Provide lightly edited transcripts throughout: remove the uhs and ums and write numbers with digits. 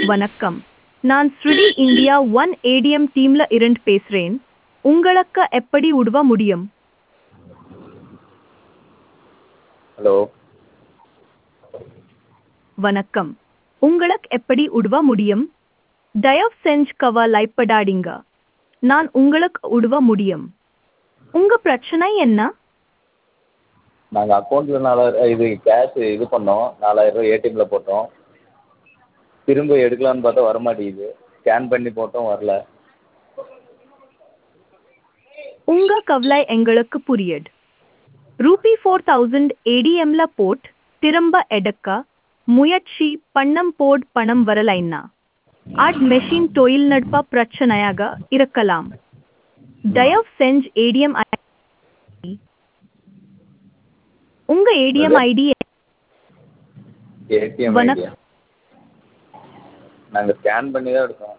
வணக்கம். நான் ஸ்ருடி India one ATM டீம்ல இருந்து பேசுறேன். உங்களுக்கு எப்படி உதவ முடியும்? ஹலோ. வணக்கம். உங்களுக்கு எப்படி உதவ முடியும்? தயவு செஞ்சு கவலைப்படாதீங்க. நான் உங்களுக்கு உதவ முடியும். உங்க பிரச்சனை என்ன? நாங்கள் அக்கௌண்ட்டில் 4000 இது கேஷ் இது பண்ணோம். 4000 ஏடிஎம்மில் போட்டோம். திரும்ப எடுக்கலான்னு பார்த்தா வர மாட்டேங்குது. ஸ்கேன் பண்ணி போட்டோம் வரல. உங்க கவலை எங்களுக்கு புரியுது. ரூபி 4000 ஏடிஎம்ல போட் திரும்ப எடுக்க முயற்சி பண்ணம் போட் பணம் வரலைன்னா அது மெஷின் தொழில்நுட்ப பிரச்சனையாக இருக்கலாம். தயவு செஞ்சு ஏடிஎம் உங்க ஏடிஎம் ஐடி ஏடிஎம் ஐடியா? நாங்கள் ஸ்கேன் பண்ணி தான் எடுத்தோம்.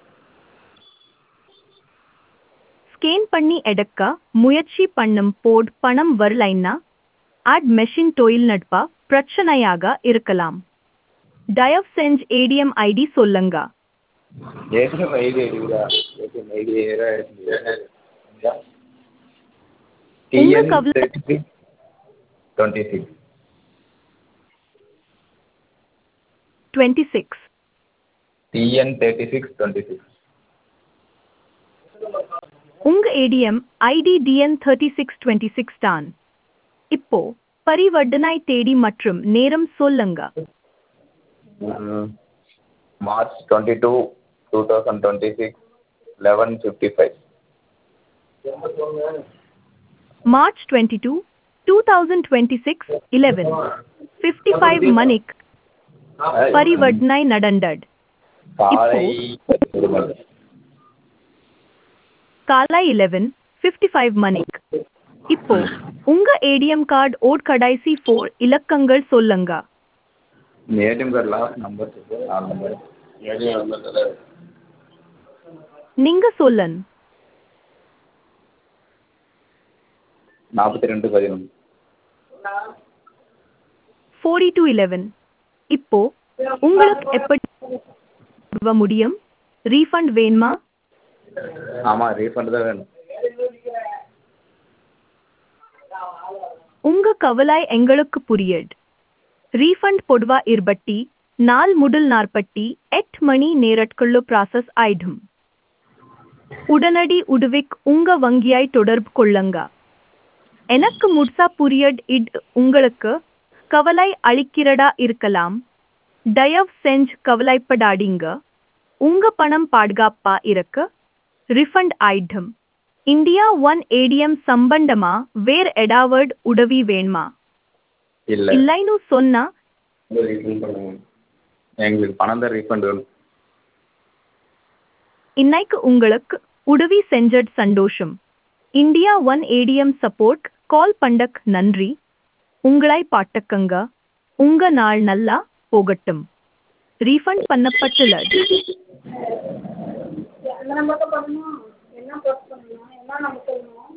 ஸ்கேன் பண்ணி எடுக்க முயற்சி பண்ணும் போட் பணம் வரலைன்னா அது மெஷின் தொழில்நுட்ப பிரச்சனையாக இருக்கலாம். தயவு செஞ்சு ஏடிஎம் ஐடி சொல்லுங்க. ஏடிஎம் ஐடி இருக்குதா? ஏடிஎம் ஐடி உங்க கவலை TN 36 26 TN 3626. உங்க ஏடிஎம் ஐடி DN 3626 தான். இப்போ பரிவர்த்தனை தேதி மற்றும் நேரம் சொல்லுங்க. March 22, 2026, 11:55. March 22, 2026 11:55 மணிக்கு பரிவர்த்தனை நடந்தது. காலை காலை 11:55 மணிக்கு. இப்போ உங்க ஏடிஎம் கார்டு ஓட் கடைசி 4 இலக்கங்கள் சொல்லுங்க. ஏடிஎம் கார்டு லாஸ்ட் நம்பர் சொல்லு. 4 நம்பர். ஏடிஎம் நம்பர் நீங்க சொல்லன். 4211. 4211. இப்போ உங்களுக்கு எப்படி உதவ முடியும்? ரீஃபண்ட் வேணுமா? ஆமாம், ரீஃபண்ட் தான் வேணும். உங்க கவலை எங்களுக்கு புரியுது. ரீஃபண்ட் பொதுவா 24 முதல் 48 மணி நேரத்துக்குள்ள ப்ராசஸ் ஆயிடும். உடனடி உதவிக்கு உங்க வங்கியை தொடர்பு கொள்ளுங்க. எனக்கு முழுசா புரியுது. இது உங்களுக்கு கவலை அளிக்கிறதா இருக்கலாம். தயவு செஞ்சு கவலைப்படாதீங்க. உங்க பணம் பாதுகாப்பா இருக்கு. ரிஃபண்ட் ஆயிடும். இந்தியா ஒன் ஏடிஎம் சம்பந்தமா வேற ஏதாவது உதவி வேணுமா? இல்லைன்னு சொன்னா எங்களுக்கு பணம் தான் ரீஃபண்ட் வேணும். இன்னைக்கு உங்களுக்கு உதவி செஞ்சது சந்தோஷம். India one ATM support call பண்ணக் நன்றி. உங்களை பாட்டுக்கங்க. உங்க நாள் நல்லா போகட்டும். ரீஃபண்ட் பண்ணப்பட்டுள்ளது. எந்த நம்பருக்கு பண்ணணும்? என்ன போஸ்ட் பண்ணணும்? என்ன நம்ம சொல்லணும்?